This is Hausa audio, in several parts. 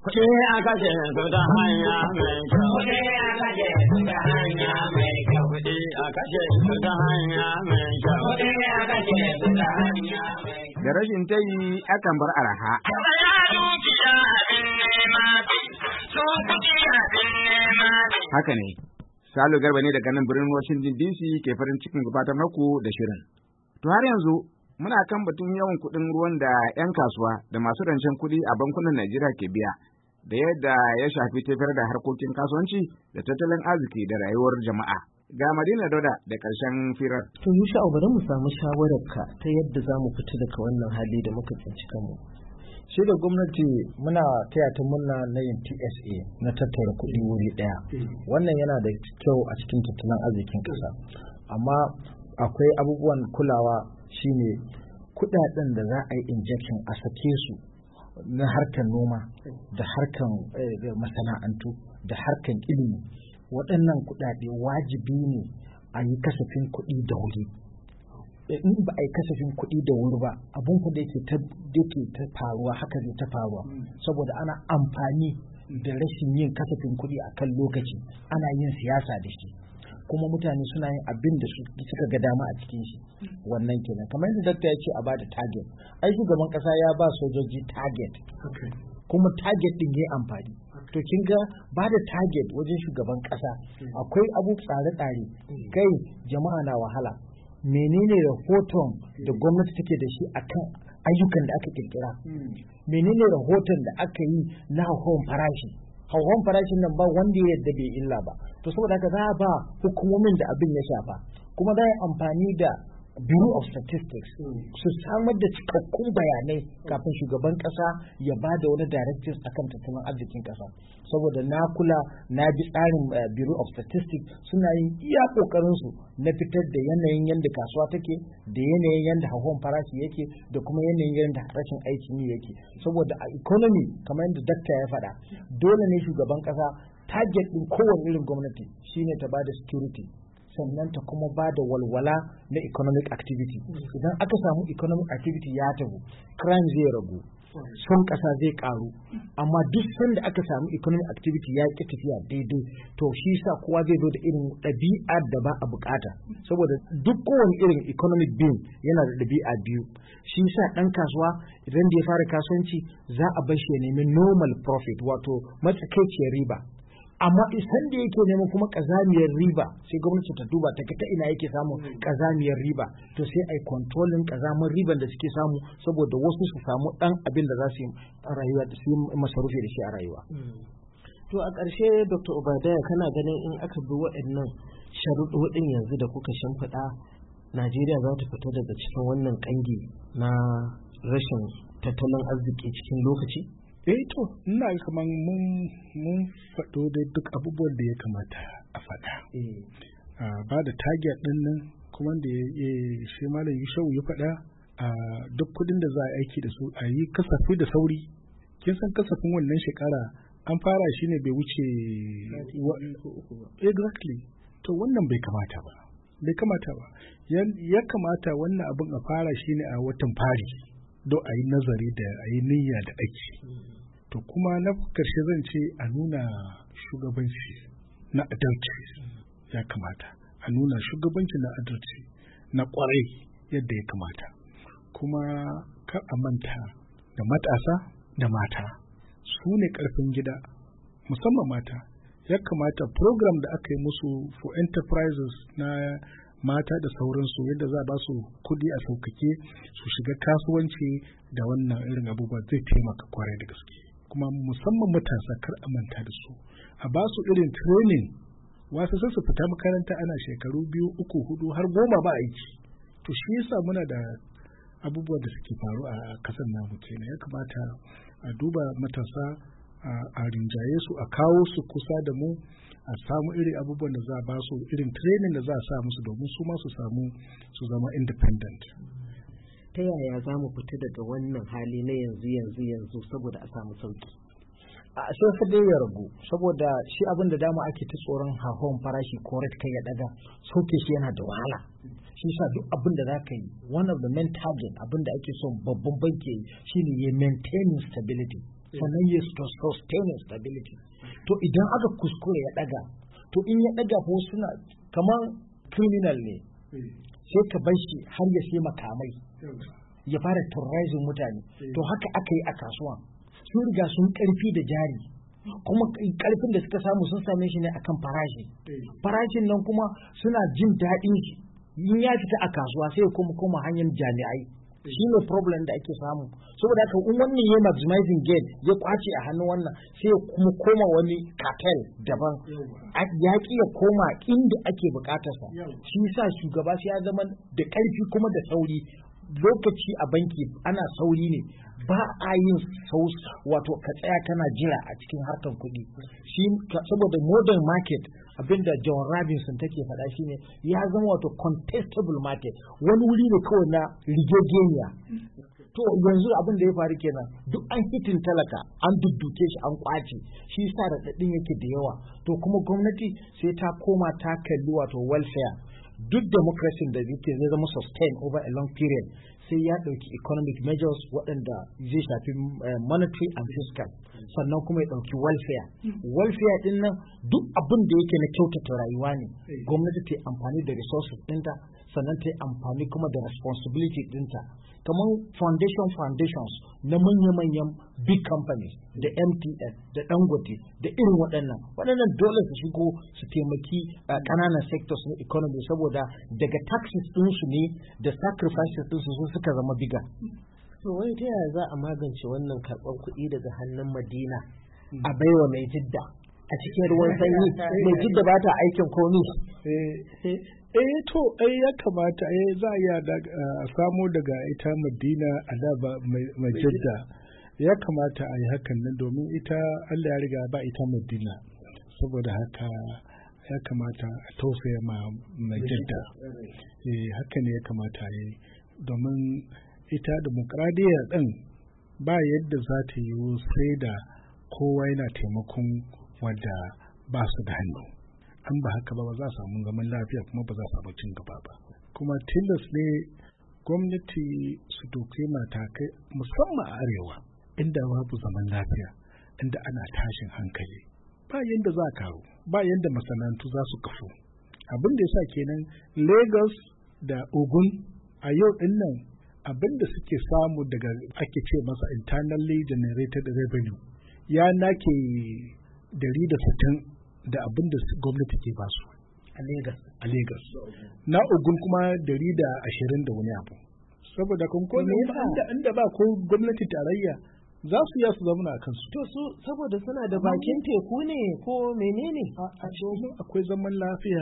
Kuɗi a kashe su ta hanya mai kyau. Kuɗi a kashe su ta hanya mai kyau. Kuɗi a kashe su ta hanya mai kyau. Kuɗi a kashe su ta hanya mai kyau. Da rashin tayi akan bar araha. Ya dukiya abin nema ce, su kuɗi abin nema ce. Haka ne, Salo Garba ne daga nan birnin Washington DC ke farin cikin gabatar muku da shirin. To har yanzu muna kan batun yawan kuɗin ruwan da 'yan kasuwa da masu rancen kuɗi a bankunan Najeriya ke biya, da yadda ya shafi tafiyar da harkokin kasuwanci da tattalin arziki da rayuwar jama'a. Ga Madina Dauda da ƙarshen firar. To Yusha, bari mu samu shawararka ta yadda za mu fita daga wannan hali da muka tsinci kanmu. Shi da gwamnati muna taya ta murna na yin TSA na tattara kuɗi wuri ɗaya. Wannan yana da kyau a cikin tattalin arzikin ƙasa. Amma akwai abubuwan kulawa shine kuɗaɗen da za a yi injection a sake su na harkar noma da harkar masana'antu da harkar ilimi. Waɗannan kuɗaɗe wajibi ne a yi kasafin kuɗi da wuri. In ba a yi kasafin kuɗi da wuri ba, abin da yake ta faruwa haka zai ta faruwa, saboda ana amfani da rashin yin kasafin kuɗi a kan lokaci, ana yin siyasa da shi, kuma mutane suna yin abin da suka ga dama a cikin shi. Wannan kenan, kamar yadda dakta ya ce a bada target, ai shugaban ƙasa ya ba sojoji target, kuma target ɗin ya yi amfani. To kin ga ba da target wajen shugaban ƙasa akwai abu tsare-tsare, kai jama'a na wahala. Menene rahoton da gwamnati take da shi akan ayyukan da aka kirkira? Menene rahoton da aka yi na hauhawan farashi? Hauhawan farashin nan ba wanda ya yadda bai illa ba. To saboda haka za a ba hukumomin da abin ya shafa, kuma za a yi amfani da Bureau of Statistics su samar da cikakkun bayanai kafin shugaban kasa ya ba da wani directives akan tattalin arzikin kasa. Saboda na kula na bi tsarin Bureau of Statistics suna yin iya kokarin su na fitar da yanayin yadda kasuwa take, da yanayin yadda hawan farashi yake, da kuma yanayin yadda rashin aikin yi yake. Saboda a economy, kamar yadda dakta ya faɗa, dole ne shugaban kasa target din kowane irin gwamnati shine ta ba da security, sannan ta kuma ba da walwala na economic activity. Idan aka samu economic activity ya tabu, crime zai ragu, son ƙasa zai ƙaru. Amma duk sanda aka samu economic activity ya ƙi tafiya daidai, to shi sa kowa zai zo da irin ɗabi'ar da ba a bukata. Saboda duk kowane irin economic being yana da ɗabi'a biyu. Shi sa ɗan kasuwa idan da ya fara kasuwanci za a bar shi ya nemi normal profit, wato matsakaiciyar riba. Amma isan da yake neman kuma kazamiyar riba, sai gwamnati ta duba ta ina yake samun kazamiyar riba, to sai ai controlling kazamar riban da suke samu, saboda wasu su samu dan abin da za su yi rayuwa da su masarufi da shi a rayuwa. To a ƙarshe Dr. Obadaya, kana ganin in aka bi waɗannan sharuɗoɗin yanzu da kuka shimfiɗa, Najeriya za ta fita daga cikin wannan ƙangi na rashin tattalin arziki cikin lokaci? To ina kaman mun faɗo da duk abubuwan da ya kamata a faɗa. Ba da target ɗin nan kuma da shi malam Yushau ya faɗa, duk kuɗin da za a aiki da su a yi kasafi da sauri. Kin san kasafin wannan shekara an fara shi ne bai wuce exactly. To wannan bai kamata ba. Ya kamata wannan abin a fara shi ne a watan fari, don a yi nazari da a yi niyya da aiki. To kuma na ƙarshe zan ce a nuna shugabanci na adalci. Ya kamata a nuna shugabanci na adalci na ƙwarai yadda ya kamata. Kuma kar a manta da matasa da mata, su ne ƙarfin gida, musamman mata. Ya kamata program da aka yi musu for enterprises na mata da sauransu, yadda za a ba su kudi a sauƙaƙe su shiga kasuwanci da wannan irin abubuwa zai taimaka kwarai da gaske. Kuma musamman matasa kar a manta da su, a ba su irin training, wasu sai su fita makaranta ana shekaru 2, 3, 4 har 10 ba aiki. To shi yasa muna da abubuwa da suke faru a kasar namu kenan. Ya kamata a duba matasa, a rinjaye su, a kawo su kusa da mu, a samu irin abubuwan da za a ba su, irin training da za a sa musu domin su ma su samu su zama independent. Ta yaya za mu fita daga wannan hali na yanzu saboda a samu sauki? A sai fa dai ya ragu, saboda shi abin da dama ake ta tsoron hauhawan farashi ko rate kai ya daga, sauke shi yana da wahala. Shi sa duk abin da za ka yi, one of the main target abin da ake son babban banki shine ya maintaining stability. sannan ya sustain stability. To idan aka kuskure ya daga, to in ya daga ko suna kamar criminal ne, sai ka bar shi har ya sai makamai ya fara terrorizing mutane. To haka aka yi a kasuwa, sun riga sun karfi da jari, kuma karfin da suka samu sun same shi ne akan farashin nan kuma suna jin daɗin shi. In ya fita a kasuwa sai ya koma hanyar jami'ai, shi ne problem da ake samu. Saboda haka in wannan ya maximizing gain ya kwace a hannun wannan, sai ya kuma koma wani cartel daban, ya ki ya koma inda ake bukatarsa. Shi yasa shugaba sai ya zama da karfi kuma da sauri. Lokaci a banki ana sauri ne, ba a yin wato ka tsaya kana jira a cikin harkar kuɗi. Shi saboda modern market, abinda John Robinson take faɗa shine ya zama wato contestable market, wani wuri ne kawai na rigegeniya. To yanzu abin da ya faru kenan, duk an hitin talaka, an dudduke shi, an kwace shi, yasa raɗaɗin yake da yawa. To kuma gwamnati sai ta koma ta kalli wato welfare. Duk democracy da yake zai zama sustain over a long period, sai ya ɗauki economic measures waɗanda zai shafi monetary and fiscal, sannan kuma ya ɗauki welfare ɗin nan duk abin da yake na kyautata rayuwa ne, gwamnati ta yi amfani da resources ɗinta, sannan ta yi amfani kuma da responsibility ɗinta, kamar foundations na manya-manyan big companies da MTN da Dangote da irin waɗannan dole su shigo su taimaki ƙananan sectors na economy, saboda daga taxes ɗinsu ne da sacrifices ɗinsu su suka zama biga. To wai ta yaya za a magance wannan karɓar kuɗi daga hannun Madina a baiwa mai Jidda a cikin ruwan sanyi? Mai Jidda ba ta aikin komi. Ya kamata za a iya samo daga ita Madina a da ba mai Jidda. Ya kamata a yi hakan nan, domin ita Allah ya riga ba ita Madina, saboda haka ya kamata a tausaya mai Jidda. Haka ne ya kamata a yi, domin ita demokradiyya ɗin ba yadda za ta yi sai da kowa yana taimakon wanda ba su da hannu. An ba haka ba za a samu zaman lafiya, kuma ba za a samu cin gaba ba. Kuma tilas ne gwamnati su doke matakai, musamman a arewa inda babu zaman lafiya, inda ana tashin hankali, ba yadda za a karu, ba yadda masana'antu za su kafu. Abin da yasa kenan Lagos da Ogun a yau din nan abin da suke samu daga ake ce masa internally generated revenue ya nake 160 da abin da gwamnati ke basu a Lagos. Na Ogun kuma 120 da wani abu. Saboda kun inda ba ko gwamnati tarayya za su iya su zama a kansu. To su saboda suna da bakin teku ne ko menene? Akwai zaman lafiya.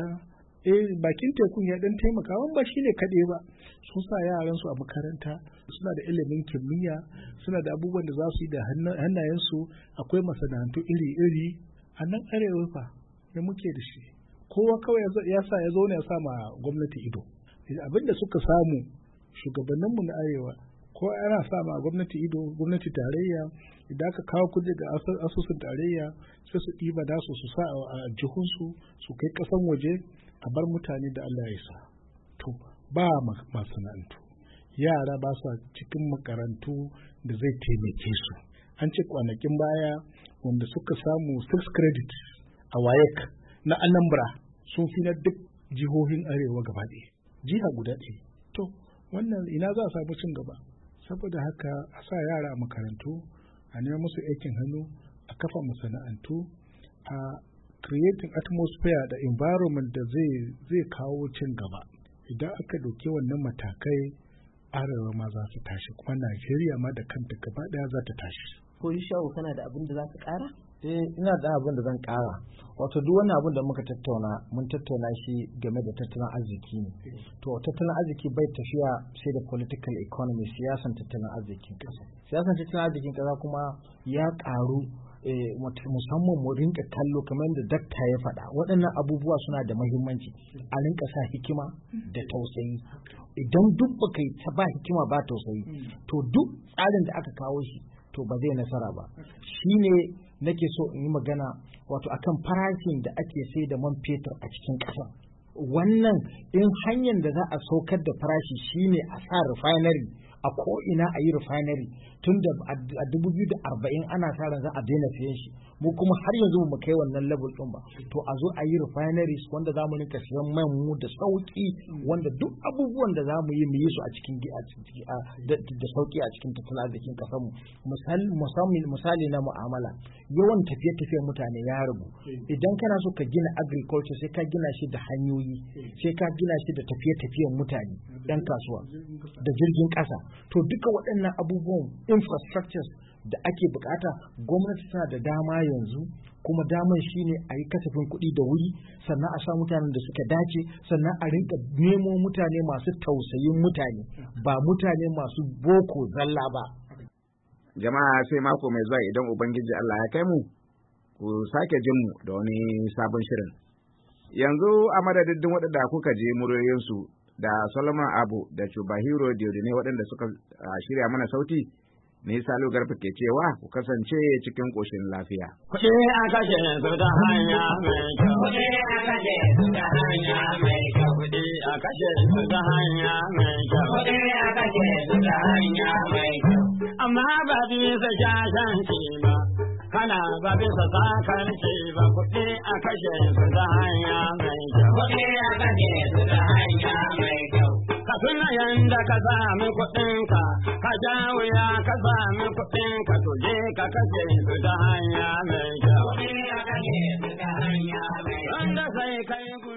Bakin tekun ya dan taimaka, ba shi ne kaɗai ba. Sun sa yaran su a makaranta, suna da ilimin kimiyya, suna da abubuwan da za su yi da hannayensu. Akwai masana'antu iri-iri a nan arewa fa da muke da shi. Kowa kawai ya zauna ya sa ma gwamnati ido. Abinda suka samu shugabanninmu na arewa, ko ana sa ma gwamnati ido, gwamnati tarayya, idan aka kawo kudi ga asusun tarayya sai su ɗiba nasu su sa a jihunsu, su kai ƙasan waje, a bar mutane da Allah ya sa. To ba masana'antu, yara ba su cikin makarantu da zai taimake su. An ce kwanakin baya wanda suka samu 6 credit a WAEC na Anambra sun fi na duk jihohin arewa gaba ɗaya, jiha guda ɗaya. To wannan ina za a samu cin gaba? Saboda haka a sa yara a makarantu, a nemi musu aikin hannu, a kafa masana'antu, a creating atmosphere da environment da zai kawo cin gaba. Idan aka ɗauki wannan matakai, arewa ma za su tashi, kuma Najeriya ma da kanta gaba ɗaya za ta tashi. Ko Shawu, kana da abin da za ka ƙara? Ina da abin da zan ƙara. Wato duk wani abin da muka tattauna, mun tattauna shi game da tattalin arziki ne. To tattalin arziki bai tafiya sai da political economy, siyasan tattalin arzikin ƙasa. Siyasan tattalin arzikin ƙasa kuma ya ƙaru, musamman mu rinka kallo kamar da dakta ya faɗa, waɗannan abubuwa suna da muhimmanci. A rinka sa hikima da tausayi. Idan duk baka yi ta ba hikima ba tausayi, to duk tsarin da aka kawo shi to ba zai nasara ba. Shine nake so in yi magana wato akan farashin da ake sai da man fetur a cikin ƙasa. Wannan in hanyar da za a saukar da farashi shine a sa refinery a a ko'ina a yi refinery tun da a 2040 ana sa ran za a daina siyan shi mu kuma har yanzu mu kai wannan level din ba to a zo a yi refineries wanda za mu rinka siyan man mu da sauki wanda duk abubuwan da za mu yi su a cikin da sauki a cikin tattalin arzikin kasar mu misali na mu'amala yawan tafiye-tafiyen mutane ya ragu idan kana so ka gina agriculture sai ka gina shi da hanyoyi sai ka gina shi da tafiye-tafiyen mutane dan kasuwa da jirgin ƙasa to duka waɗannan abubuwan infrastructures da ake bukata gwamnati tana da dama yanzu kuma daman shine a yi kasafin kuɗi da wuri sannan a sa mutanen da suka dace sannan a rinka nemo mutane masu tausayin mutane ba mutane masu boko zalla ba. Jama'a sai mako mai zuwa idan Ubangiji Allah ya kai mu ku sake jin mu da wani sabon shirin. Yanzu a madadin waɗanda kuka je muryoyinsu da Solomon Abu da Chubahiro Diodine waɗanda suka shirya mana sauti ne Salo Garba ke cewa ku kasance cikin ƙoshin lafiya. Kuɗi a kashe su ta hanya mai kyau. Kuɗi a kashe su ta hanya mai kyau. Kuɗi a kashe su ta hanya mai kyau. Kuɗi a kashe su ta hanya mai kyau. Amma ba bisa shashanci ba, kana ba bisa sakarci ba. Kuɗi a kashe su ta hanya mai kyau. Kuɗi a kashe su ta hanya mai kyau. Ka tuna yanda ka sami kuɗinka, ka ja wuya ka sami kuɗinka, to je ka kashe su ta hanya mai kyau. Kuɗi a kashe su ta hanya mai kyau. Wanda sai kai